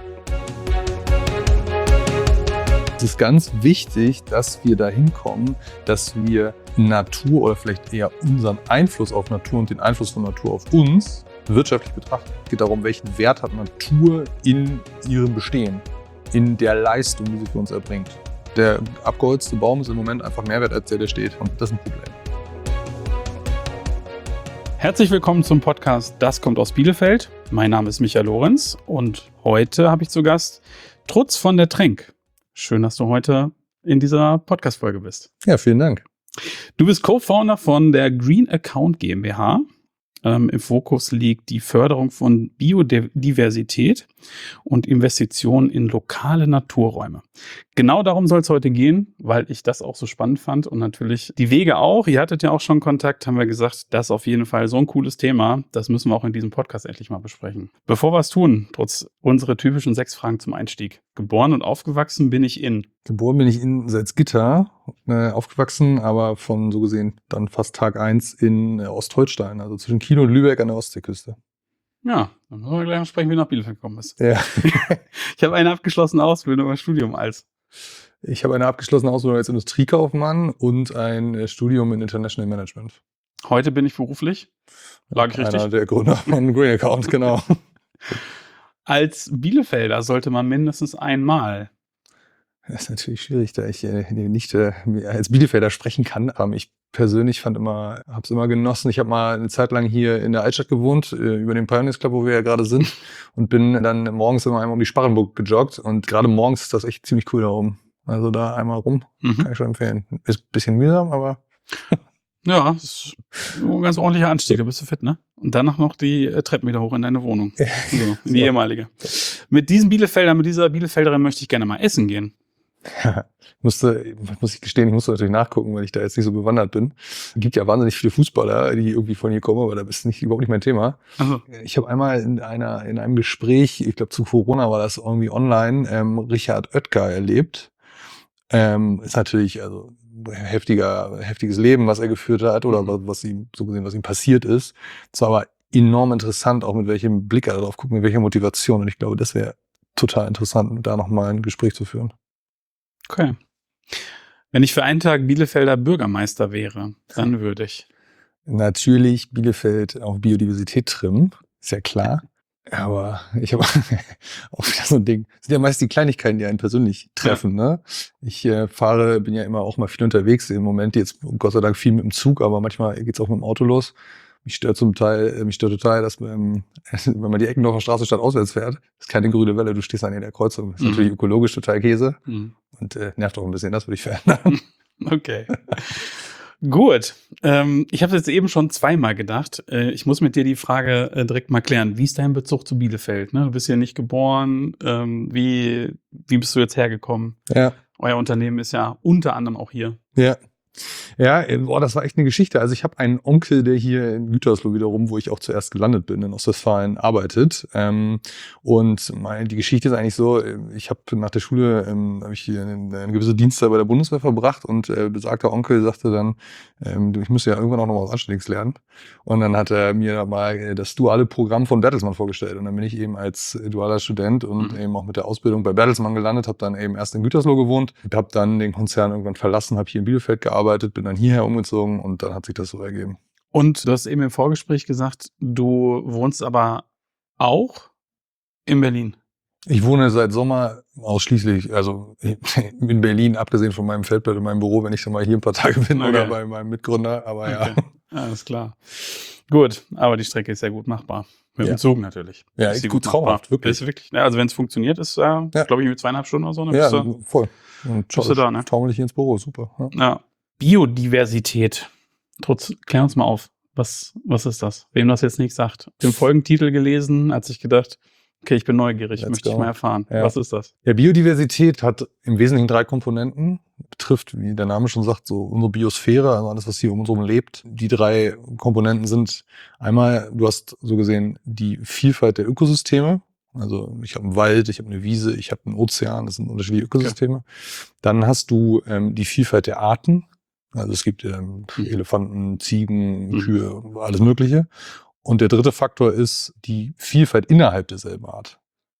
Es ist ganz wichtig, dass wir dahin kommen, dass wir Natur oder vielleicht eher unseren Einfluss auf Natur und den Einfluss von Natur auf uns wirtschaftlich betrachten. Es geht darum, welchen Wert hat Natur in ihrem Bestehen, in der Leistung, die sie für uns erbringt. Der abgeholzte Baum ist im Moment einfach mehr wert als der steht. Und das ist ein Problem. Herzlich willkommen zum Podcast Das kommt aus Bielefeld. Mein Name ist Michael Lorenz und heute habe ich zu Gast Trutz von der Trenk. Schön, dass du heute in dieser Podcast-Folge bist. Ja, vielen Dank. Du bist Co-Founder von der Green Account GmbH. Im Fokus liegt die Förderung von Biodiversität und Investitionen in lokale Naturräume. Genau darum soll es heute gehen, weil ich das auch so spannend fand und natürlich die Wege auch. Ihr hattet ja auch schon Kontakt, haben wir gesagt, das ist auf jeden Fall so ein cooles Thema. Das müssen wir auch in diesem Podcast endlich mal besprechen. Bevor wir es tun, trotz unsere typischen 6 Fragen zum Einstieg. Geboren und aufgewachsen bin ich in? Geboren bin ich in Salzgitter, aufgewachsen, aber von so gesehen dann fast Tag 1 in Ostholstein, also zwischen Kiel und Lübeck an der Ostseeküste. Ja, dann müssen wir gleich noch sprechen, wie du nach Bielefeld gekommen bist. Ja. Ich habe eine abgeschlossene Ausbildung im Studium als? Ich habe eine abgeschlossene Ausbildung als Industriekaufmann und ein Studium in International Management. Heute bin ich beruflich? Lag ich richtig? Einer der Gründer von Green Account, genau. Als Bielefelder sollte man mindestens einmal. Das ist natürlich schwierig, da ich nicht als Bielefelder sprechen kann. Ich persönlich habe es immer genossen. Ich habe mal eine Zeit lang hier in der Altstadt gewohnt, über den Pioneers Club, wo wir ja gerade sind, und bin dann morgens immer einmal um die Sparrenburg gejoggt. Und gerade morgens ist das echt ziemlich cool da oben. Also da einmal rum, kann ich schon empfehlen. Ist ein bisschen mühsam, aber... Ja, das ist ein ganz ordentlicher Anstieg, da bist du fit, ne? Und danach noch die Treppen wieder hoch in deine Wohnung. So, in die ehemalige. Mit dieser Bielefelderin möchte ich gerne mal essen gehen. Muss ich gestehen, ich musste natürlich nachgucken, weil ich da jetzt nicht so bewandert bin. Es gibt ja wahnsinnig viele Fußballer, die irgendwie von hier kommen, aber da ist überhaupt nicht mein Thema. Also. Ich habe einmal in einem Gespräch, ich glaube zu Corona war das irgendwie online, Richard Oetker erlebt. Ist natürlich also heftiges Leben, was er geführt hat oder was ihm passiert ist. Es war aber enorm interessant, auch mit welchem Blick er darauf guckt, mit welcher Motivation. Und ich glaube, das wäre total interessant, da nochmal ein Gespräch zu führen. Okay. Wenn ich für einen Tag Bielefelder Bürgermeister wäre, dann würde ich natürlich Bielefeld auf Biodiversität trimmen, ist ja klar. Aber ich habe auch wieder so ein Ding. Das sind ja meist die Kleinigkeiten, die einen persönlich treffen, ne? Ich bin ja immer auch mal viel unterwegs. Im Moment jetzt Gott sei Dank viel mit dem Zug, aber manchmal geht's auch mit dem Auto los. Mich stört total, dass wenn man die Eckendorfer Straße statt auswärts fährt, ist keine grüne Welle, du stehst an der Kreuzung. Das ist natürlich ökologisch total Käse und nervt auch ein bisschen, das würde ich verändern. Okay. Gut. Ich habe jetzt eben schon zweimal gedacht. Ich muss mit dir die Frage direkt mal klären. Wie ist dein Bezug zu Bielefeld? Ne? Du bist hier nicht geboren. Wie bist du jetzt hergekommen? Ja. Euer Unternehmen ist ja unter anderem auch hier. Ja. Ja, das war echt eine Geschichte. Also ich habe einen Onkel, der hier in Gütersloh wiederum, wo ich auch zuerst gelandet bin, in Ostwestfalen arbeitet. Und die Geschichte ist eigentlich so, ich habe nach der Schule habe ich hier eine gewisse Dienstzeit bei der Bundeswehr verbracht und besagter Onkel sagte dann, ich müsste ja irgendwann auch noch was Anständiges lernen. Und dann hat er mir mal das duale Programm von Bertelsmann vorgestellt. Und dann bin ich eben als dualer Student und eben auch mit der Ausbildung bei Bertelsmann gelandet, habe dann eben erst in Gütersloh gewohnt, habe dann den Konzern irgendwann verlassen, habe hier in Bielefeld gearbeitet, bin dann hierher umgezogen und dann hat sich das so ergeben. Und du hast eben im Vorgespräch gesagt, du wohnst aber auch in Berlin. Ich wohne seit Sommer ausschließlich, also in Berlin, abgesehen von meinem Feldbett und meinem Büro, wenn ich dann mal hier ein paar Tage bin oder bei meinem Mitgründer, aber ja. Alles klar. Gut, aber die Strecke ist sehr gut machbar. Mit dem Zug natürlich. Ja, ist gut traumhaft, wirklich. Ist wirklich. Ja, also wenn es funktioniert, ist glaube ich, mit 2,5 Stunden oder so. Ne, ja, voll. Und bist du da, ne? Taumel ich hier ins Büro, super. Ja. Biodiversität. Klär uns mal auf. Was ist das? Wem das jetzt nicht sagt. Den Folgentitel gelesen, hat sich gedacht, okay, ich bin neugierig, möchte ich mal erfahren. Ja. Was ist das? Ja, Biodiversität hat im Wesentlichen 3 Komponenten. Betrifft, wie der Name schon sagt, so unsere Biosphäre, also alles, was hier um uns herum lebt. Die 3 Komponenten sind einmal, du hast so gesehen die Vielfalt der Ökosysteme. Also ich habe einen Wald, ich habe eine Wiese, ich habe einen Ozean, das sind unterschiedliche Ökosysteme. Okay. Dann hast du die Vielfalt der Arten. Also es gibt Elefanten, Ziegen, Kühe, alles Mögliche. Und der dritte Faktor ist die Vielfalt innerhalb derselben Art.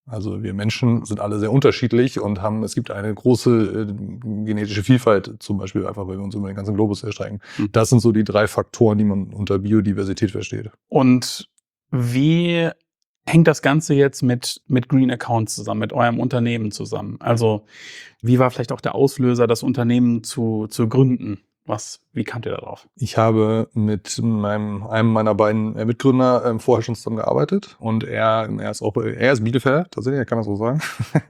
Also wir Menschen sind alle sehr unterschiedlich und es gibt eine große genetische Vielfalt, zum Beispiel einfach, weil wir uns über den ganzen Globus erstrecken. Das sind so die 3 Faktoren, die man unter Biodiversität versteht. Und wie hängt das Ganze jetzt mit Green Accounts zusammen, mit eurem Unternehmen zusammen? Also wie war vielleicht auch der Auslöser, das Unternehmen zu gründen? Wie kamt ihr da drauf? Ich habe mit einem meiner beiden Mitgründer vorher schon zusammengearbeitet und er ist Bielefelder, tatsächlich, kann man so sagen.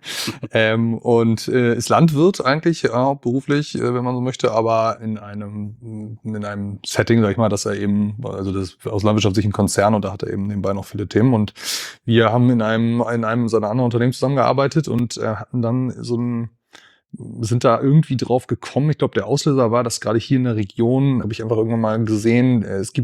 Und ist Landwirt eigentlich, beruflich, wenn man so möchte, aber in einem Setting, sag ich mal, dass er eben, also das aus Landwirtschaft sich ein Konzern und da hat er eben nebenbei noch viele Themen und wir haben in einem seiner anderen Unternehmen zusammengearbeitet und hatten dann sind da irgendwie drauf gekommen. Ich glaube, der Auslöser war, dass gerade hier in der Region, habe ich einfach irgendwann mal gesehen,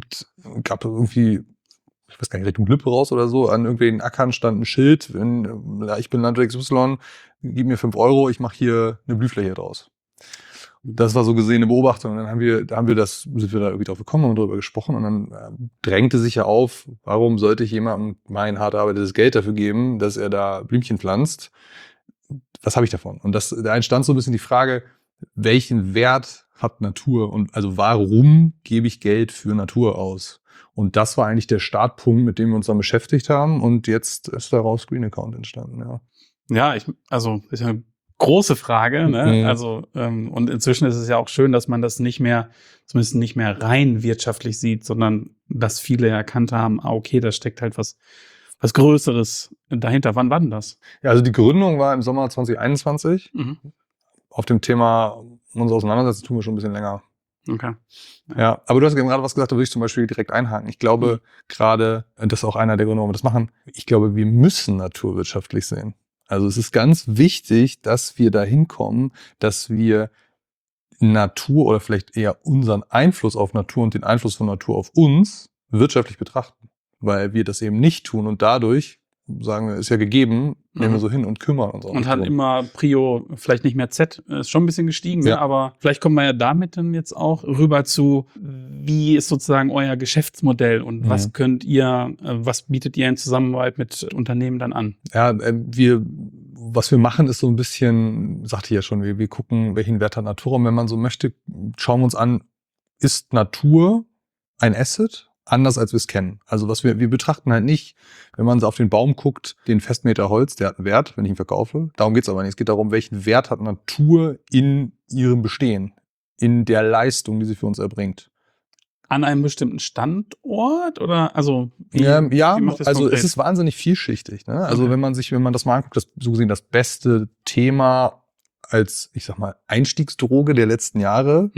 gab irgendwie, ich weiß gar nicht, Richtung Lippe raus oder so, an irgendwelchen Ackern stand ein Schild, ich bin Landwirt XY, gib mir 5 €, ich mache hier eine Blühfläche draus. Das war so gesehen eine Beobachtung. Und dann sind wir da irgendwie drauf gekommen und darüber gesprochen und dann drängte sich ja auf, warum sollte ich jemandem mein hart erarbeitetes Geld dafür geben, dass er da Blümchen pflanzt? Was habe ich davon? Und da entstand so ein bisschen die Frage, welchen Wert hat Natur und also warum gebe ich Geld für Natur aus? Und das war eigentlich der Startpunkt, mit dem wir uns dann beschäftigt haben und jetzt ist daraus Green Account entstanden, ja. Ja, also ist ja eine große Frage, ne? Also und inzwischen ist es ja auch schön, dass man das zumindest nicht mehr rein wirtschaftlich sieht, sondern dass viele erkannt haben, okay, da steckt halt was Größeres dahinter. Wann war denn das? Ja, also die Gründung war im Sommer 2021. Auf dem Thema unsere Auseinandersetzung tun wir schon ein bisschen länger. Okay. Ja, aber du hast gerade was gesagt, da würde ich zum Beispiel direkt einhaken. Ich glaube gerade, das ist auch einer der Gründe, warum wir das machen, ich glaube, wir müssen naturwirtschaftlich sehen. Also es ist ganz wichtig, dass wir dahin kommen, dass wir Natur oder vielleicht eher unseren Einfluss auf Natur und den Einfluss von Natur auf uns wirtschaftlich betrachten. Weil wir das eben nicht tun und dadurch sagen wir, ist ja gegeben, nehmen wir so hin und kümmern uns auch. Und hat immer Prio, vielleicht nicht mehr Z, ist schon ein bisschen gestiegen, ja. Ne? Aber vielleicht kommen wir ja damit dann jetzt auch rüber zu, wie ist sozusagen euer Geschäftsmodell und was was bietet ihr in Zusammenarbeit mit Unternehmen dann an? Ja, was wir machen, ist so ein bisschen, sagte ich ja schon, wir gucken, welchen Wert hat Natur und wenn man so möchte, schauen wir uns an, ist Natur ein Asset? Anders als wir es kennen. Also wir betrachten halt nicht, wenn man auf den Baum guckt, den Festmeter Holz, der hat einen Wert, wenn ich ihn verkaufe. Darum geht es aber nicht. Es geht darum, welchen Wert hat Natur in ihrem Bestehen, in der Leistung, die sie für uns erbringt. An einem bestimmten Standort oder also wie macht das also konkret? Es ist wahnsinnig vielschichtig. Ne? Also okay. wenn man das mal anguckt, so gesehen das beste Thema als, ich sag mal, Einstiegsdroge der letzten Jahre,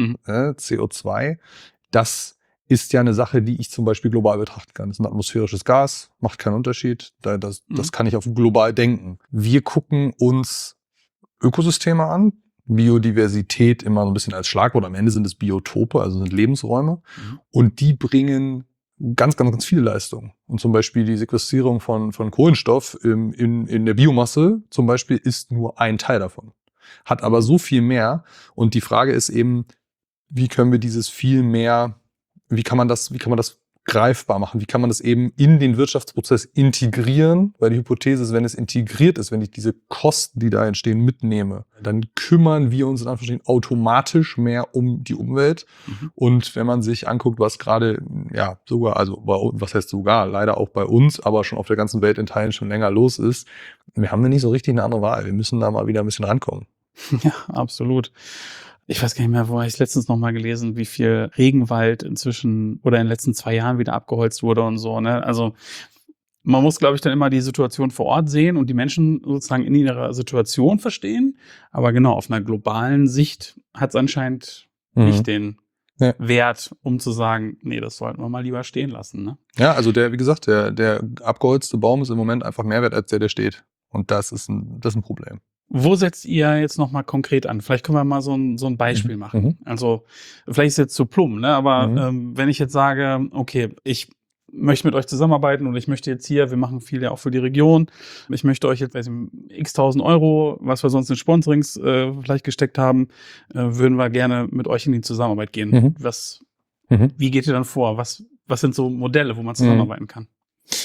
CO2, das ist ja eine Sache, die ich zum Beispiel global betrachten kann. Das ist ein atmosphärisches Gas, macht keinen Unterschied. Das kann ich auf global denken. Wir gucken uns Ökosysteme an, Biodiversität immer so ein bisschen als Schlagwort. Am Ende sind es Biotope, also sind Lebensräume. Und die bringen ganz, ganz, ganz viele Leistungen. Und zum Beispiel die Sequestrierung von Kohlenstoff in der Biomasse zum Beispiel ist nur ein Teil davon. Hat aber so viel mehr. Und die Frage ist eben, wie können wir dieses viel mehr wie kann man das greifbar machen? Wie kann man das eben in den Wirtschaftsprozess integrieren? Weil die Hypothese ist, wenn es integriert ist, wenn ich diese Kosten, die da entstehen, mitnehme, dann kümmern wir uns in Anführungsstrichen automatisch mehr um die Umwelt. Und wenn man sich anguckt, was gerade, ja, sogar, also was heißt sogar, leider auch bei uns, aber schon auf der ganzen Welt in Teilen schon länger los ist, wir haben da nicht so richtig eine andere Wahl. Wir müssen da mal wieder ein bisschen rankommen. Ja, absolut. Ich weiß gar nicht mehr, wo habe ich letztens noch mal gelesen, wie viel Regenwald inzwischen oder in den letzten 2 Jahren wieder abgeholzt wurde und so. Ne? Also man muss, glaube ich, dann immer die Situation vor Ort sehen und die Menschen sozusagen in ihrer Situation verstehen. Aber genau, auf einer globalen Sicht hat es anscheinend nicht den Wert, um zu sagen, nee, das sollten wir mal lieber stehen lassen. Ne? Ja, also wie gesagt, der abgeholzte Baum ist im Moment einfach mehr wert als der steht. Und das ist ein Problem. Wo setzt ihr jetzt noch mal konkret an? Vielleicht können wir mal so ein Beispiel machen. Also vielleicht ist es jetzt zu plump, ne? Aber wenn ich jetzt sage, okay, ich möchte mit euch zusammenarbeiten und ich möchte jetzt hier, wir machen viel ja auch für die Region, ich möchte euch jetzt x tausend Euro, was wir sonst in Sponsorings vielleicht gesteckt haben, würden wir gerne mit euch in die Zusammenarbeit gehen. Wie geht ihr dann vor? Was sind so Modelle, wo man zusammenarbeiten kann?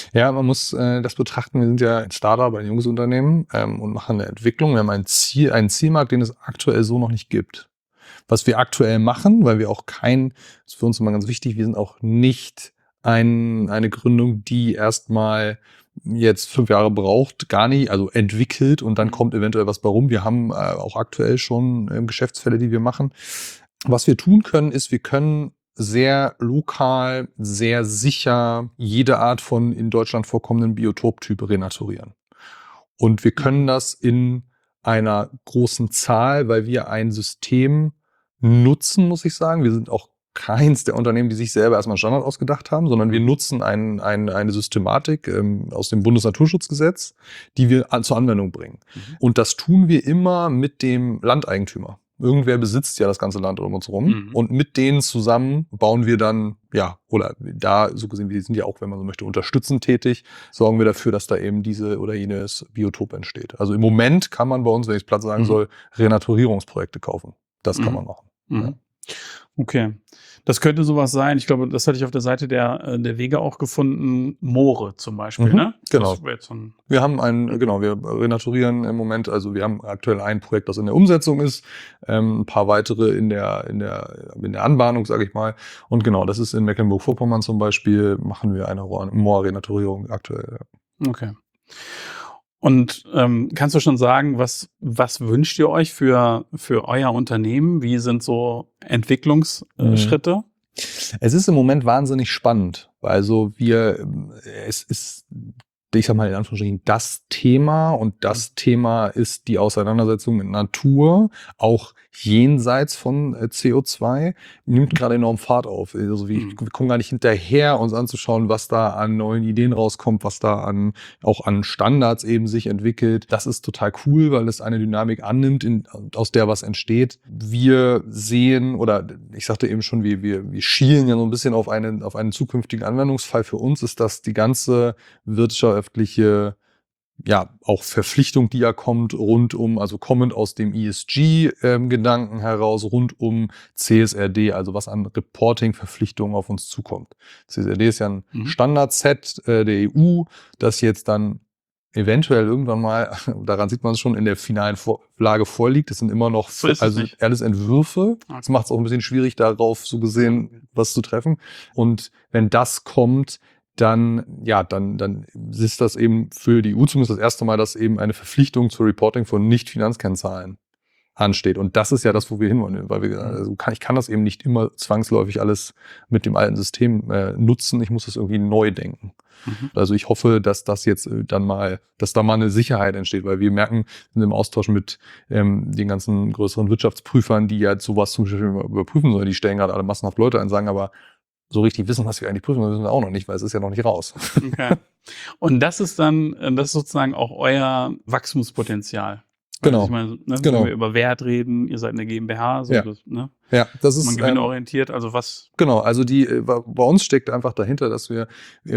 Ja, man muss das betrachten. Wir sind ja ein Startup, ein junges Unternehmen und machen eine Entwicklung. Wir haben einen Zielmarkt, den es aktuell so noch nicht gibt. Was wir aktuell machen, weil wir auch das ist für uns immer ganz wichtig, wir sind auch nicht eine Gründung, die erstmal jetzt 5 Jahre braucht, gar nicht, also entwickelt und dann kommt eventuell was bei rum. Wir haben auch aktuell schon Geschäftsfälle, die wir machen. Was wir tun können, ist, wir können sehr lokal, sehr sicher jede Art von in Deutschland vorkommenden Biotoptyp renaturieren. Und wir können das in einer großen Zahl, weil wir ein System nutzen, muss ich sagen. Wir sind auch keins der Unternehmen, die sich selber erstmal einen Standard ausgedacht haben, sondern wir nutzen eine Systematik aus dem Bundesnaturschutzgesetz, die wir zur Anwendung bringen. Und das tun wir immer mit dem Landeigentümer. Irgendwer besitzt ja das ganze Land um uns rum. Und mit denen zusammen bauen wir dann, ja, oder da, so gesehen, wir sind ja auch, wenn man so möchte, unterstützend tätig, sorgen wir dafür, dass da eben diese oder jenes Biotop entsteht. Also im Moment kann man bei uns, wenn ich es platt sagen soll, Renaturierungsprojekte kaufen. Das kann man machen. Ja. Okay. Das könnte sowas sein. Ich glaube, das hatte ich auf der Seite der Wege auch gefunden. Moore zum Beispiel, ne? Genau. Das wäre jetzt so ein Wir haben wir renaturieren im Moment, also wir haben aktuell ein Projekt, das in der Umsetzung ist, ein paar weitere in der Anbahnung, sage ich mal. Und genau, das ist in Mecklenburg-Vorpommern zum Beispiel, machen wir eine Moorrenaturierung aktuell. Ja. Okay. Und kannst du schon sagen, was wünscht ihr euch für euer Unternehmen? Wie sind so Entwicklungsschritte? Es ist im Moment wahnsinnig spannend. Also es ist, ich sag mal in Anführungsstrichen, das Thema und das Thema ist die Auseinandersetzung mit Natur, auch jenseits von CO2, nimmt gerade enorm Fahrt auf. Also wir kommen gar nicht hinterher, uns anzuschauen, was da an neuen Ideen rauskommt, was da auch an Standards eben sich entwickelt. Das ist total cool, weil es eine Dynamik annimmt, aus der was entsteht. Wir sehen, oder ich sagte eben schon, wir schielen ja so ein bisschen auf einen zukünftigen Anwendungsfall. Für uns ist das die ganze wirtschaftliche, ja, auch Verpflichtung, die ja kommt, also kommend aus dem ESG-Gedanken heraus, rund um CSRD, also was an Reporting-Verpflichtungen auf uns zukommt. CSRD ist ja ein Standardset der EU, das jetzt dann eventuell irgendwann mal, daran sieht man es schon, in der finalen Vorlage vorliegt. Es sind immer noch alles Entwürfe. Okay. Das macht es auch ein bisschen schwierig, darauf so gesehen was zu treffen. Und wenn das kommt, dann ist das eben für die EU zumindest das erste Mal, dass eben eine Verpflichtung zur Reporting von Nicht-Finanzkennzahlen ansteht. Und das ist ja das, wo wir hinwollen, weil ich kann das eben nicht immer zwangsläufig alles mit dem alten System nutzen. Ich muss das irgendwie neu denken. Also ich hoffe, dass das jetzt dass da mal eine Sicherheit entsteht, weil wir merken, wir sind im Austausch mit den ganzen größeren Wirtschaftsprüfern, die ja sowas zum Beispiel überprüfen sollen. Die stellen gerade alle massenhaft Leute ein, sagen aber, so richtig wissen, was wir eigentlich prüfen, wissen wir auch noch nicht, weil es ist ja noch nicht raus. Okay. Und das ist sozusagen auch euer Wachstumspotenzial. Genau. Also ich meine, Genau. wenn wir über Wert reden, ihr seid eine GmbH, so Ja. Ja, das ist man gewinnorientiert, also was? Genau, also bei uns steckt einfach dahinter, dass wir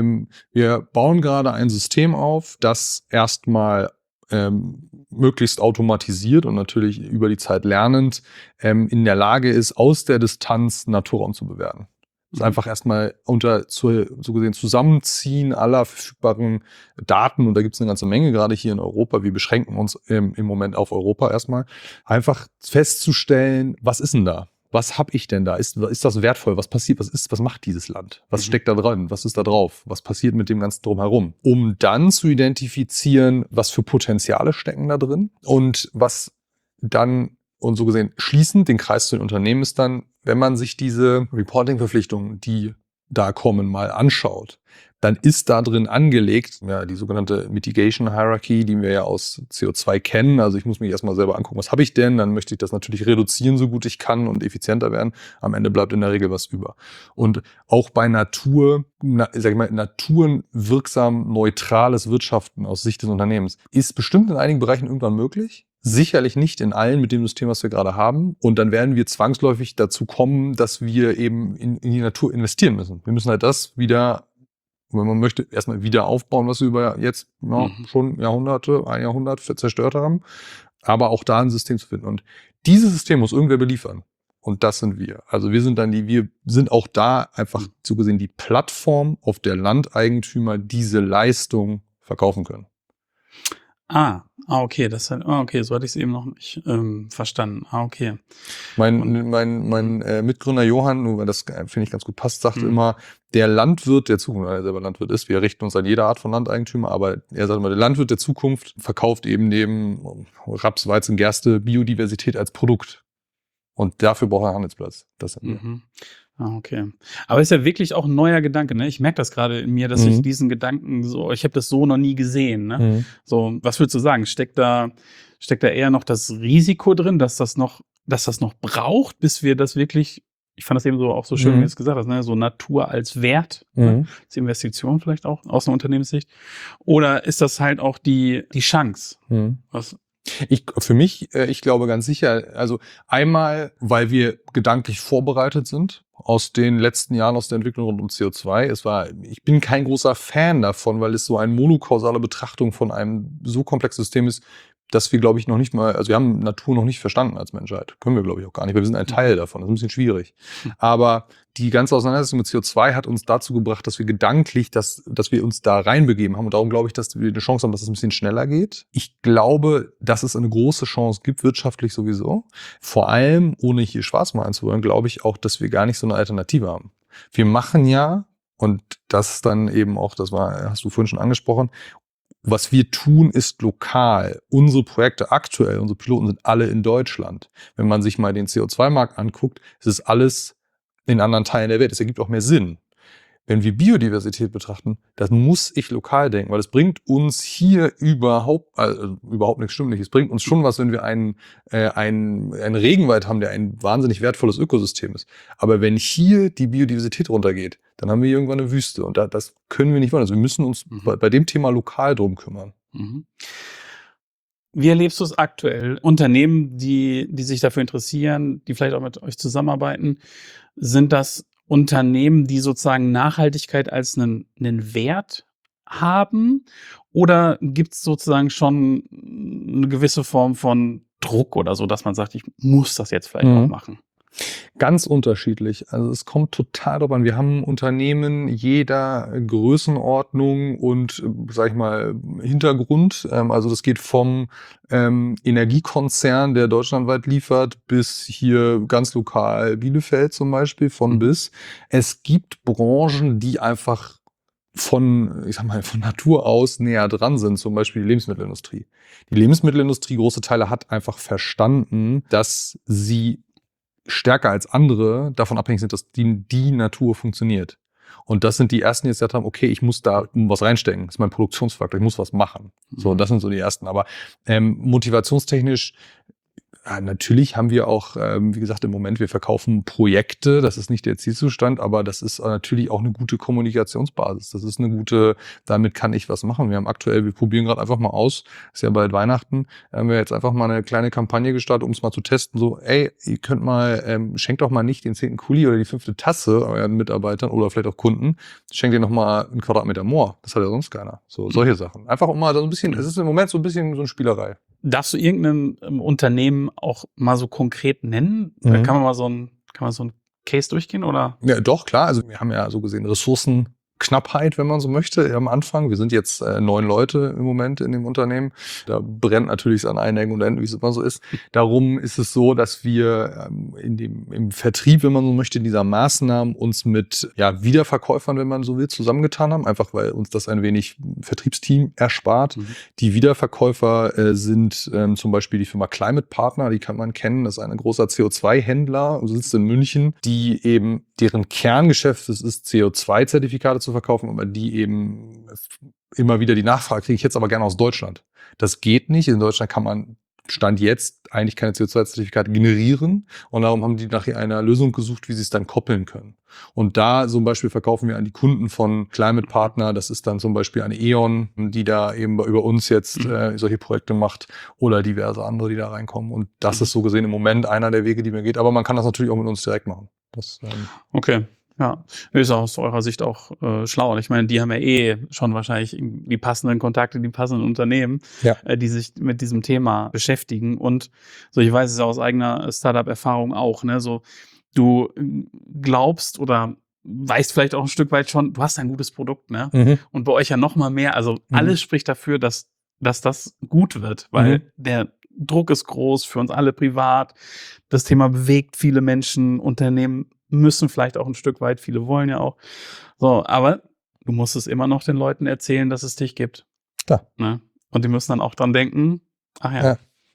bauen gerade ein System auf, das erstmal möglichst automatisiert und natürlich über die Zeit lernend in der Lage ist, aus der Distanz Naturraum zu bewerten. Das ist einfach erstmal so gesehen Zusammenziehen aller verfügbaren Daten, und da gibt es eine ganze Menge, gerade hier in Europa. Wir beschränken uns im Moment auf Europa erstmal. Einfach festzustellen, was ist denn da? Was habe ich denn da? Ist das wertvoll? Was passiert? Was macht dieses Land? Was steckt da dran? Was ist da drauf? Was passiert mit dem ganzen Drumherum? Um dann zu identifizieren, was für Potenziale stecken da drin und was dann, und so gesehen schließend den Kreis zu den Unternehmen ist dann, wenn man sich diese Reporting-Verpflichtungen, die da kommen, mal anschaut, dann ist da drin angelegt, ja, die sogenannte Mitigation Hierarchy, die wir ja aus CO2 kennen. Also ich muss mich erstmal selber angucken, was habe ich denn? Dann möchte ich das natürlich reduzieren, so gut ich kann, und effizienter werden. Am Ende bleibt in der Regel was über. Und auch bei naturwirksam neutrales Wirtschaften aus Sicht des Unternehmens ist bestimmt in einigen Bereichen irgendwann möglich. Sicherlich nicht in allen mit dem System, was wir gerade haben. Und dann werden wir zwangsläufig dazu kommen, dass wir eben in die Natur investieren müssen. Wir müssen halt das wieder, wenn man möchte, erstmal wieder aufbauen, was wir über jetzt schon ein Jahrhundert zerstört haben. Aber auch da ein System zu finden. Und dieses System muss irgendwer beliefern. Und das sind wir. Also wir sind auch da einfach so gesehen die Plattform, auf der Landeigentümer diese Leistung verkaufen können. Okay, okay, so hatte ich es eben noch nicht verstanden. Okay. Mein Mitgründer Johann, nur weil das finde ich ganz gut passt, sagt immer, der Landwirt der Zukunft, weil er selber Landwirt ist, wir richten uns an jede Art von Landeigentümer, aber er sagt immer, der Landwirt der Zukunft verkauft eben neben Raps, Weizen, Gerste Biodiversität als Produkt. Und dafür braucht er einen Handelsplatz. Das sind wir. Okay. Aber ist ja wirklich auch ein neuer Gedanke, ne? Ich merke das gerade in mir, dass ich diesen Gedanken ich habe das so noch nie gesehen, ne? So, was würdest du sagen? Steckt da eher noch das Risiko drin, dass das noch braucht, bis wir das wirklich, ich fand das eben so auch so schön, wie du es gesagt hast, ne? So Natur als Wert, ne? Als Investition vielleicht auch aus einer Unternehmenssicht. Oder ist das halt auch die Chance? Ich glaube ganz sicher, also einmal, weil wir gedanklich vorbereitet sind aus den letzten Jahren, aus der Entwicklung rund um CO2. Ich bin kein großer Fan davon, weil es so eine monokausale Betrachtung von einem so komplexen System ist, dass wir, glaube ich, noch nicht mal, also wir haben Natur noch nicht verstanden als Menschheit. Können wir, glaube ich, auch gar nicht, weil wir sind ein Teil davon. Das ist ein bisschen schwierig. Aber die ganze Auseinandersetzung mit CO2 hat uns dazu gebracht, dass wir gedanklich, dass wir uns da reinbegeben haben. Und darum glaube ich, dass wir eine Chance haben, dass es ein bisschen schneller geht. Ich glaube, dass es eine große Chance gibt, wirtschaftlich sowieso. Vor allem, ohne hier schwarz malen zu wollen, glaube ich auch, dass wir gar nicht so eine Alternative haben. Wir machen ja, und das ist dann eben auch, hast du vorhin schon angesprochen, was wir tun, ist lokal. Unsere Projekte aktuell, unsere Piloten sind alle in Deutschland. Wenn man sich mal den CO2-Markt anguckt, ist es alles in anderen Teilen der Welt. Es ergibt auch mehr Sinn. Wenn wir Biodiversität betrachten, das muss ich lokal denken, weil es bringt uns hier überhaupt nichts, stimmt nicht. Es bringt uns schon was, wenn wir einen Regenwald haben, der ein wahnsinnig wertvolles Ökosystem ist. Aber wenn hier die Biodiversität runtergeht, dann haben wir irgendwann eine Wüste. Und das können wir nicht wollen. Also wir müssen uns bei dem Thema lokal drum kümmern. Wie erlebst du es aktuell? Unternehmen, die sich dafür interessieren, die vielleicht auch mit euch zusammenarbeiten, sind das Unternehmen, die sozusagen Nachhaltigkeit als einen Wert haben? Oder gibt es sozusagen schon eine gewisse Form von Druck oder so, dass man sagt, ich muss das jetzt vielleicht auch machen? Ganz unterschiedlich. Also es kommt total drauf an. Wir haben Unternehmen jeder Größenordnung und, sag ich mal, Hintergrund. Also das geht vom Energiekonzern, der deutschlandweit liefert, bis hier ganz lokal Bielefeld zum Beispiel, von bis. Es gibt Branchen, die einfach von Natur aus näher dran sind, zum Beispiel die Lebensmittelindustrie. Die Lebensmittelindustrie, große Teile, hat einfach verstanden, dass sie stärker als andere davon abhängig sind, dass die Natur funktioniert. Und das sind die ersten, die jetzt gesagt haben, okay, ich muss da was reinstecken. Das ist mein Produktionsfaktor, ich muss was machen. So, das sind so die ersten. Aber motivationstechnisch, natürlich haben wir auch, wie gesagt, im Moment, wir verkaufen Projekte. Das ist nicht der Zielzustand, aber das ist natürlich auch eine gute Kommunikationsbasis. Das ist damit kann ich was machen. Wir probieren gerade einfach mal aus, ist ja bald Weihnachten, haben wir jetzt einfach mal eine kleine Kampagne gestartet, um es mal zu testen. So, ey, ihr könnt mal, schenkt doch mal nicht den 10. Kuli oder die 5. Tasse euren Mitarbeitern oder vielleicht auch Kunden, schenkt ihr noch mal einen Quadratmeter Moor. Das hat ja sonst keiner. So, solche Sachen. Einfach mal so ein bisschen, es ist im Moment so ein bisschen so eine Spielerei. Darfst du irgendein Unternehmen auch mal so konkret nennen? Kann man mal so ein Case durchgehen, oder? Ja, doch, klar. Also wir haben ja so gesehen Ressourcenknappheit, wenn man so möchte, am Anfang. Wir sind jetzt 9 Leute im Moment in dem Unternehmen. Da brennt natürlich an allen Ecken und Enden, wie es immer so ist. Darum ist es so, dass wir im Vertrieb, wenn man so möchte, dieser Maßnahmen uns mit Wiederverkäufern, wenn man so will, zusammengetan haben. Einfach weil uns das ein wenig Vertriebsteam erspart. Die Wiederverkäufer sind zum Beispiel die Firma Climate Partner, die kann man kennen. Das ist ein großer CO2-Händler, sitzt in München, die eben, deren Kerngeschäft es ist, CO2-Zertifikate zu verkaufen, aber die eben immer wieder die Nachfrage kriege ich jetzt aber gerne aus Deutschland. Das geht nicht. In Deutschland kann man Stand jetzt eigentlich keine CO2-Zertifikate generieren und darum haben die nach einer Lösung gesucht, wie sie es dann koppeln können. Und da zum Beispiel verkaufen wir an die Kunden von Climate Partner, das ist dann zum Beispiel eine E.ON, die da eben über uns jetzt solche Projekte macht oder diverse andere, die da reinkommen. Und das ist so gesehen im Moment einer der Wege, die mir geht. Aber man kann das natürlich auch mit uns direkt machen. Okay. Ja, ist auch aus eurer Sicht auch schlau. Ich meine, die haben ja schon wahrscheinlich die passenden Kontakte, die passenden Unternehmen, Ja. Die sich mit diesem Thema beschäftigen. Und so, ich weiß es ja aus eigener Startup-Erfahrung auch, ne? So, du glaubst oder weißt vielleicht auch ein Stück weit schon, du hast ein gutes Produkt, ne? Mhm. Und bei euch ja noch mal mehr. Also alles spricht dafür, dass das gut wird, weil der Druck ist groß für uns alle privat. Das Thema bewegt viele Menschen, Unternehmen müssen vielleicht auch ein Stück weit, viele wollen ja auch. So, aber du musst es immer noch den Leuten erzählen, dass es dich gibt. Klar. Ne? Und die müssen dann auch dran denken, ach ja, Ja.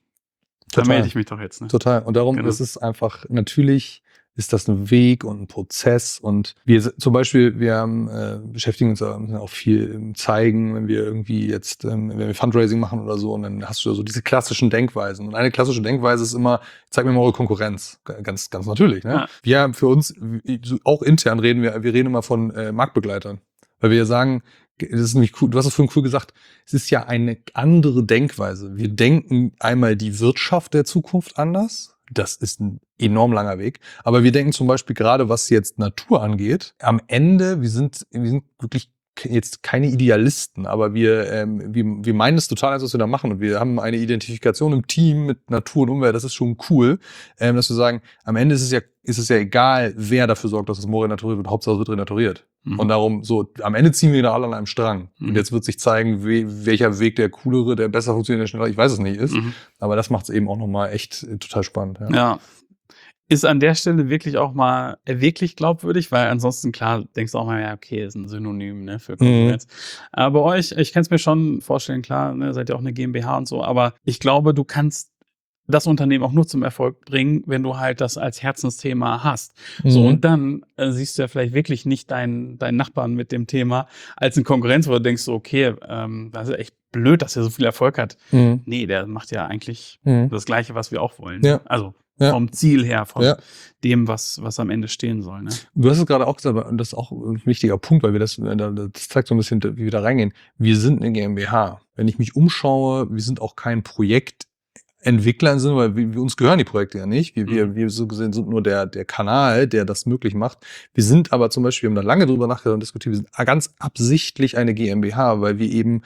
da Total. melde ich mich doch jetzt. Ne? Total. Und darum Genau. ist es einfach, natürlich ist das ein Weg und ein Prozess. Und wir zum Beispiel, wir haben, beschäftigen uns auch viel im Zeigen, wenn wir irgendwie jetzt, wenn wir Fundraising machen oder so, und dann hast du so diese klassischen Denkweisen. Und eine klassische Denkweise ist immer, zeig mir mal eure Konkurrenz. Ganz, ganz natürlich. Ne? Ja. Wir für uns, auch intern reden wir reden immer von Marktbegleitern. Weil wir sagen, das ist nämlich cool, du hast es vorhin cool gesagt, es ist ja eine andere Denkweise. Wir denken einmal die Wirtschaft der Zukunft anders. Das ist ein enorm langer Weg. Aber wir denken zum Beispiel gerade, was jetzt Natur angeht, am Ende, wir sind wirklich jetzt keine Idealisten, aber wir meinen es total ernst, was wir da machen. Und wir haben eine Identifikation im Team mit Natur und Umwelt. Das ist schon cool, dass wir sagen, am Ende ist es ja egal, wer dafür sorgt, dass das Moor renaturiert wird. Hauptsache es wird renaturiert. Und darum, so, am Ende ziehen wir da alle an einem Strang. Und jetzt wird sich zeigen, welcher Weg der coolere, der besser funktioniert, der schneller, ich weiß es nicht ist. Aber das macht es eben auch nochmal echt total spannend. Ja. Ist an der Stelle wirklich auch mal wirklich glaubwürdig, weil ansonsten, klar, denkst du auch mal, ja, okay, ist ein Synonym, ne, für Konkurrenz. Aber bei euch, ich kann es mir schon vorstellen, klar, ne, seid ihr auch eine GmbH und so, aber ich glaube, du kannst das Unternehmen auch nur zum Erfolg bringen, wenn du halt das als Herzensthema hast. So, und dann siehst du ja vielleicht wirklich nicht deinen Nachbarn mit dem Thema als eine Konkurrenz, wo du denkst so, okay, das ist echt blöd, dass er so viel Erfolg hat. Nee, der macht ja eigentlich das Gleiche, was wir auch wollen. Ja. Also vom Ziel her, von dem, was am Ende stehen soll. Ne? Du hast es gerade auch gesagt, und das ist auch ein wichtiger Punkt, weil wir das zeigt so ein bisschen, wie wir da reingehen. Wir sind eine GmbH. Wenn ich mich umschaue, wir sind auch kein Projektentwickler im Sinne, weil wir uns gehören die Projekte ja nicht. Wir so gesehen sind nur der Kanal, der das möglich macht. Wir sind aber zum Beispiel, wir haben da lange drüber nachgedacht und diskutiert, wir sind ganz absichtlich eine GmbH, weil wir eben,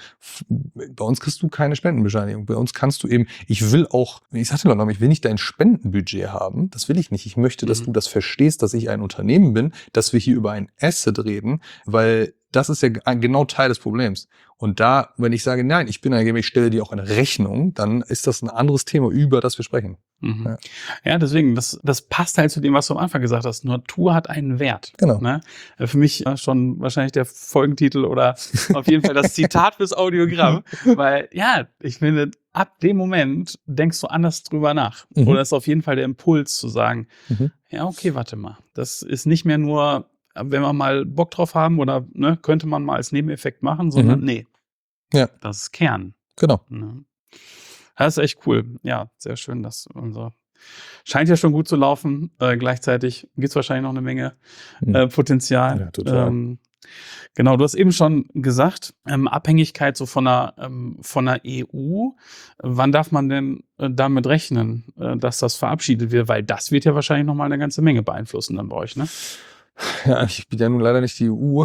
bei uns kriegst du keine Spendenbescheinigung. Bei uns kannst du eben, ich sagte noch, ich will nicht dein Spendenbudget haben. Das will ich nicht. Ich möchte, dass du das verstehst, dass ich ein Unternehmen bin, dass wir hier über ein Asset reden, weil das ist ja genau Teil des Problems. Und da, wenn ich sage, nein, ich bin eine GmbH, ich stelle dir auch eine Rechnung, dann ist das ein anderes Thema, über das wir sprechen. Ja, deswegen, das passt halt zu dem, was du am Anfang gesagt hast. Natur hat einen Wert. Genau. Ne? Für mich schon wahrscheinlich der Folgentitel oder auf jeden Fall das Zitat fürs Audiogramm. Weil, ja, ich finde, ab dem Moment denkst du anders drüber nach. Oder ist auf jeden Fall der Impuls zu sagen, ja, okay, warte mal. Das ist nicht mehr nur, wenn wir mal Bock drauf haben oder ne, könnte man mal als Nebeneffekt machen, sondern nee. Ja. Das ist Kern. Genau. Ne? Das ist echt cool. Ja, sehr schön, dass scheint ja schon gut zu laufen. Gleichzeitig gibt es wahrscheinlich noch eine Menge Potenzial. Ja, total. Genau, du hast eben schon gesagt, Abhängigkeit so von der EU. Wann darf man denn damit rechnen, dass das verabschiedet wird? Weil das wird ja wahrscheinlich noch mal eine ganze Menge beeinflussen dann bei euch, ne? Ja, ich bin ja nun leider nicht die EU,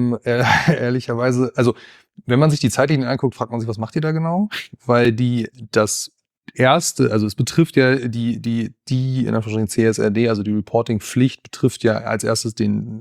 ehrlicherweise. Also, wenn man sich die Zeitlinien anguckt, fragt man sich, was macht ihr da genau? Weil das erste, also es betrifft ja die in Anführungsstrichen CSRD, also die Reporting-Pflicht betrifft ja als erstes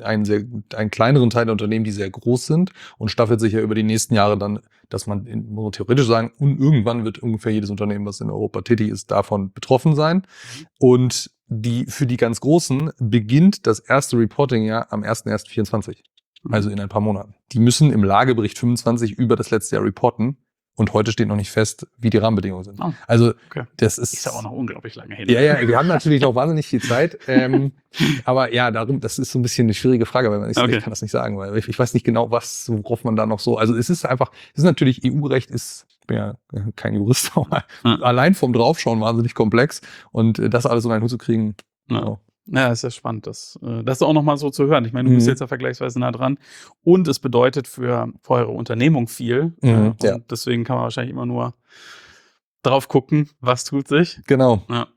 einen kleineren Teil der Unternehmen, die sehr groß sind und staffelt sich ja über die nächsten Jahre dann, dass man, muss man theoretisch sagen, und irgendwann wird ungefähr jedes Unternehmen, was in Europa tätig ist, davon betroffen sein. Und für die ganz Großen beginnt das erste Reporting-Jahr am 1.1.24, also in ein paar Monaten. Die müssen im Lagebericht 25 über das letzte Jahr reporten. Und heute steht noch nicht fest, wie die Rahmenbedingungen sind. Oh, also okay. Das ist ja auch noch unglaublich lange hin. Ja, wir haben natürlich noch wahnsinnig viel Zeit. Aber ja, das ist so ein bisschen eine schwierige Frage, weil ich kann das nicht sagen, weil ich weiß nicht genau, worauf man da noch so. Also es ist natürlich, EU-Recht ist, ich bin ja kein Jurist, aber allein vom Draufschauen wahnsinnig komplex. Und das alles so in einen Hut zu kriegen. Ja. Ja, ist ja spannend, das auch nochmal so zu hören. Ich meine, du bist jetzt ja vergleichsweise nah dran und es bedeutet für eure Unternehmung viel. Und deswegen kann man wahrscheinlich immer nur drauf gucken, was tut sich. Genau. Ja.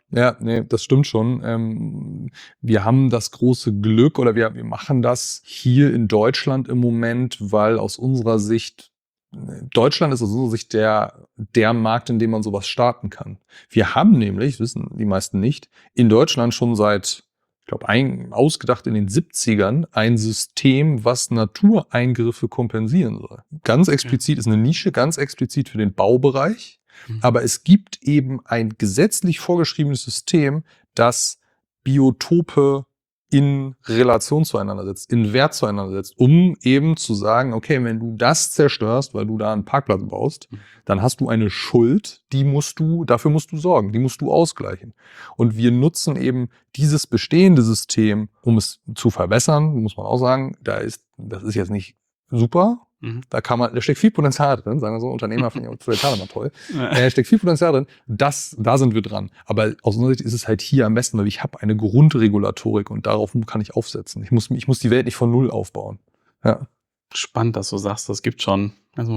Ja, nee, das stimmt schon. Wir haben das große Glück oder wir machen das hier in Deutschland im Moment, weil aus unserer Sicht, Deutschland ist aus unserer Sicht der Markt, in dem man sowas starten kann. Wir haben nämlich, wissen die meisten nicht, in Deutschland schon seit, ich glaube, ausgedacht in den 70ern ein System, was Natureingriffe kompensieren soll. Ganz explizit ist eine Nische, ganz explizit für den Baubereich. Aber es gibt eben ein gesetzlich vorgeschriebenes System, das Biotope in Relation zueinander setzt, in Wert zueinander setzt, um eben zu sagen, okay, wenn du das zerstörst, weil du da einen Parkplatz baust, dann hast du eine Schuld, dafür musst du sorgen, die musst du ausgleichen. Und wir nutzen eben dieses bestehende System, um es zu verbessern, muss man auch sagen, das ist jetzt nicht super. Da steckt viel Potenzial drin, sagen wir so, Unternehmer finde ich auch Potenzial immer toll. Da steckt viel Potenzial drin, da sind wir dran. Aber aus unserer Sicht ist es halt hier am besten, weil ich habe eine Grundregulatorik und darauf kann ich aufsetzen. Ich muss die Welt nicht von Null aufbauen. Ja. Spannend, dass du sagst, das gibt schon. Also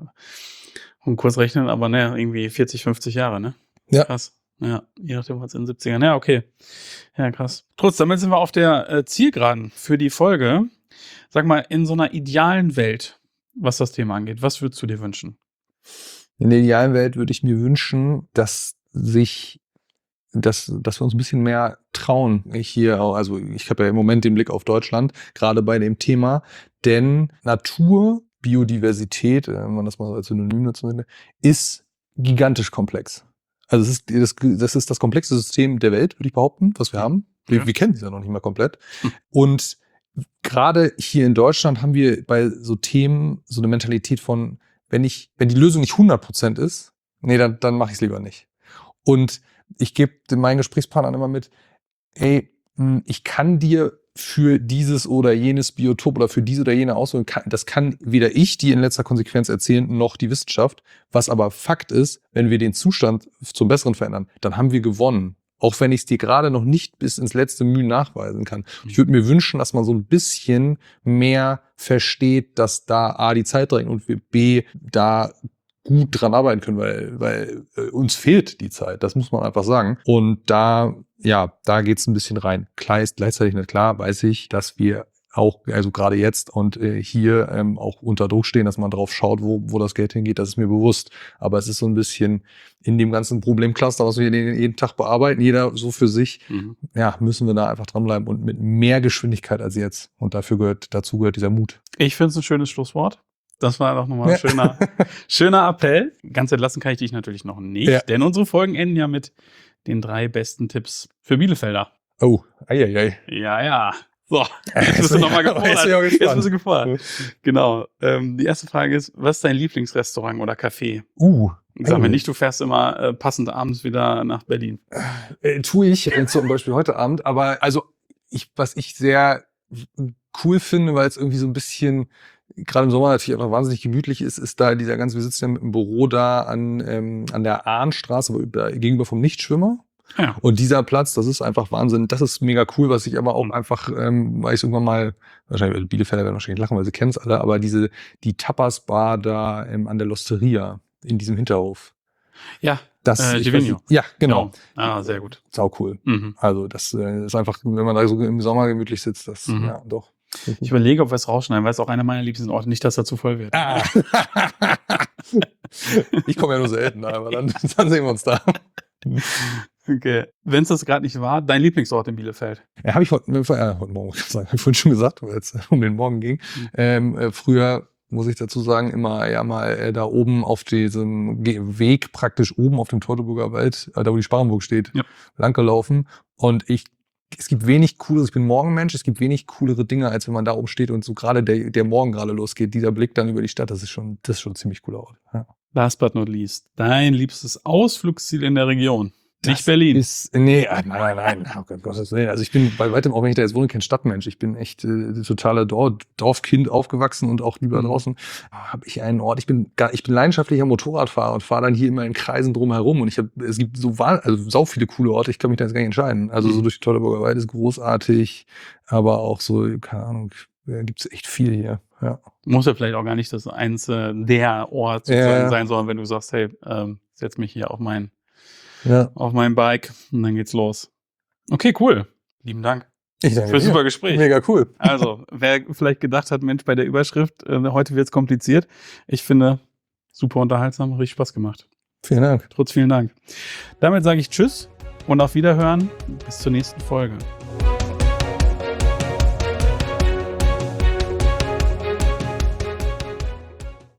um kurz rechnen, aber irgendwie 40, 50 Jahre, ne? Ja. Krass. Ja, je nachdem, was in den 70ern. Ja, okay. Ja, krass. Trotzdem, damit sind wir auf der Zielgeraden für die Folge. Sag mal, in so einer idealen Welt, was das Thema angeht, was würdest du dir wünschen? In der idealen Welt würde ich mir wünschen, dass wir uns ein bisschen mehr trauen. Ich habe ja im Moment den Blick auf Deutschland, gerade bei dem Thema, denn Natur, Biodiversität, wenn man das mal als Synonym nutzen will, ist gigantisch komplex. Also das ist das komplexeste System der Welt, würde ich behaupten, was wir haben. Wir kennen es ja noch nicht mal komplett. Und gerade hier in Deutschland haben wir bei so Themen so eine Mentalität von, wenn die Lösung nicht 100% ist, dann mache ich es lieber nicht. Und ich gebe meinen Gesprächspartnern immer mit, ich kann dir für dieses oder jenes Biotop oder für diese oder jene Auswahl, das kann weder ich dir in letzter Konsequenz erzählen, noch die Wissenschaft. Was aber Fakt ist, wenn wir den Zustand zum Besseren verändern, dann haben wir gewonnen. Auch wenn ich es dir gerade noch nicht bis ins letzte Mühe nachweisen kann. Ich würde mir wünschen, dass man so ein bisschen mehr versteht, dass da A, die Zeit drängt und wir B, da gut dran arbeiten können, weil uns fehlt die Zeit, das muss man einfach sagen. Und da geht's ein bisschen rein. Gleichzeitig nicht klar, weiß ich, dass wir auch, also gerade jetzt und hier auch unter Druck stehen, dass man drauf schaut, wo das Geld hingeht, das ist mir bewusst. Aber es ist so ein bisschen in dem ganzen Problemcluster, was wir jeden Tag bearbeiten, jeder so für sich, müssen wir da einfach dranbleiben und mit mehr Geschwindigkeit als jetzt. Und dazu gehört dieser Mut. Ich finde es ein schönes Schlusswort. Das war doch nochmal ein schöner Appell. Ganz entlassen kann ich dich natürlich noch nicht, denn unsere Folgen enden ja mit den 3 besten Tipps für Bielefelder. Oh, eieiei. Ja. So, jetzt bist du nochmal gefordert. Jetzt bist du gefordert. Genau. Die erste Frage ist, was ist dein Lieblingsrestaurant oder Café? Sag mir nicht, du fährst immer passend abends wieder nach Berlin. Tue ich zum Beispiel heute Abend, aber was ich sehr cool finde, weil es irgendwie so ein bisschen gerade im Sommer natürlich auch wahnsinnig gemütlich ist da wir sitzen ja mit dem Büro da an der Ahnstraße, gegenüber vom Nichtschwimmer. Ja. Und dieser Platz, das ist einfach Wahnsinn. Das ist mega cool, was ich aber auch einfach, weil ich irgendwann mal, wahrscheinlich Bielefelder werden wahrscheinlich lachen, weil sie kennen es alle, aber die Tapas-Bar da an der Losteria in diesem Hinterhof. Ja, Divino. Ja, genau. Ah, sehr gut. Sau cool. Also das ist einfach, wenn man da so im Sommer gemütlich sitzt, ja, doch. Ich überlege, ob wir es rausschneiden, weil es auch einer meiner liebsten Orte, nicht, dass er zu voll wird. Ich komme ja nur selten, aber dann sehen wir uns da. Okay. Wenn es das gerade nicht war, dein Lieblingsort in Bielefeld? Ja, habe ich heute Morgen gesagt, habe ich vorhin schon gesagt, weil es um den Morgen ging. Früher, muss ich dazu sagen, immer mal da oben auf diesem Weg, praktisch oben auf dem Teutoburger Wald, da wo die Sparrenburg steht, langgelaufen. Und es gibt wenig Cooleres, ich bin Morgenmensch, es gibt wenig coolere Dinge, als wenn man da oben steht und so gerade der Morgen gerade losgeht. Dieser Blick dann über die Stadt, das ist schon ein ziemlich cooler Ort. Ja. Last but not least, dein liebstes Ausflugsziel in der Region? Nicht Berlin. Nein. Oh Gottes Willen. Also ich bin bei weitem, auch wenn ich da jetzt wohne, kein Stadtmensch. Ich bin echt totaler Dorfkind aufgewachsen und auch lieber draußen. Habe ich einen Ort. Ich bin leidenschaftlicher Motorradfahrer und fahre dann hier immer in Kreisen drumherum. Und es gibt sau viele coole Orte. Ich kann mich da jetzt gar nicht entscheiden. Also so durch die Teutoburger Wald ist großartig, aber auch so, keine Ahnung, gibt's echt viel hier. Ja. Muss ja vielleicht auch gar nicht das eins der Ort sozusagen sein, sondern wenn du sagst, hey, setz mich hier auf mein Ja. auf meinem Bike und dann geht's los. Okay, cool. Lieben Dank. Ich danke Fürs dir. super Gespräch. Mega cool. Also, wer vielleicht gedacht hat, Mensch, bei der Überschrift, heute wird's kompliziert. Ich finde, super unterhaltsam, richtig Spaß gemacht. Vielen Dank. Vielen Dank. Damit sage ich Tschüss und auf Wiederhören. Bis zur nächsten Folge.